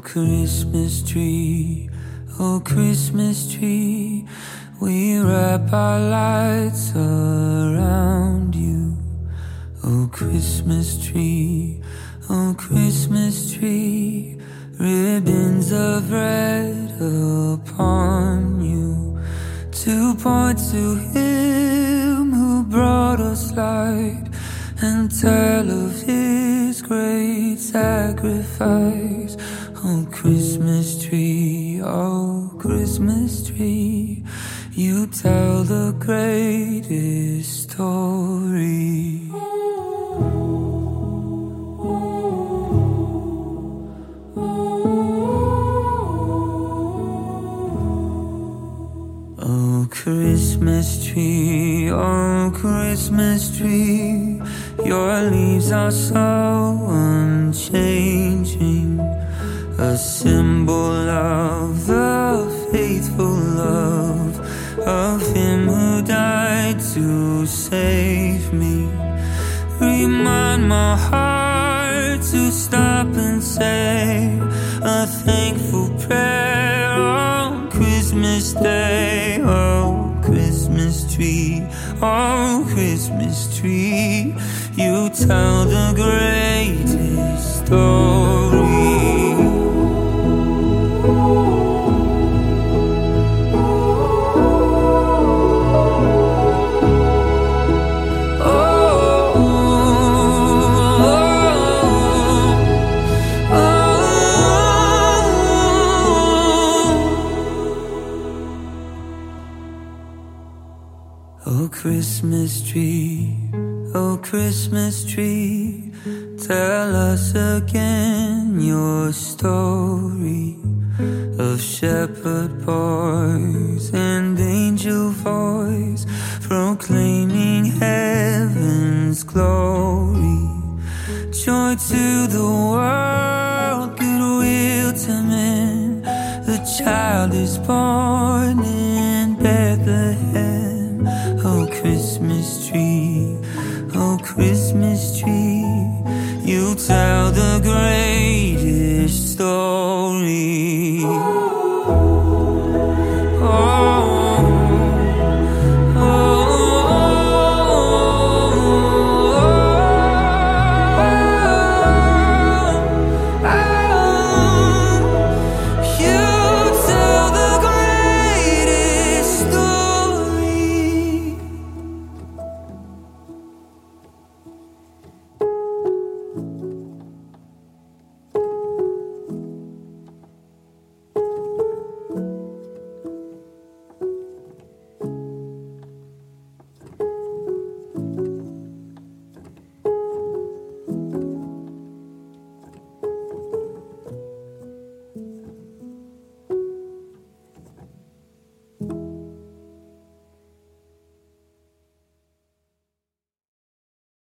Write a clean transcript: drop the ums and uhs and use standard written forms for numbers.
Christmas tree, oh Christmas tree, we wrap our lights around you. Oh Christmas tree, oh Christmas tree, ribbons of red upon you, to point to Him who brought us light, and tell of His great sacrifice. Oh Christmas tree, oh Christmas tree, you tell the greatest story. Oh Christmas tree, oh Christmas tree, your leaves are so unchanging, a symbol of the faithful love of Him who died to save me. Remind my heart to stop and say a thankful prayer on Christmas Day. Oh Christmas tree, oh Christmas tree, you tell the greatest story. Oh Christmas tree, oh Christmas tree, tell us again your story of shepherd boys and angel voice proclaiming heaven's glory. Joy to the world, goodwill to men, the child is born in Bethlehem. Oh Christmas tree, oh Christmas tree, you tell the greatest story.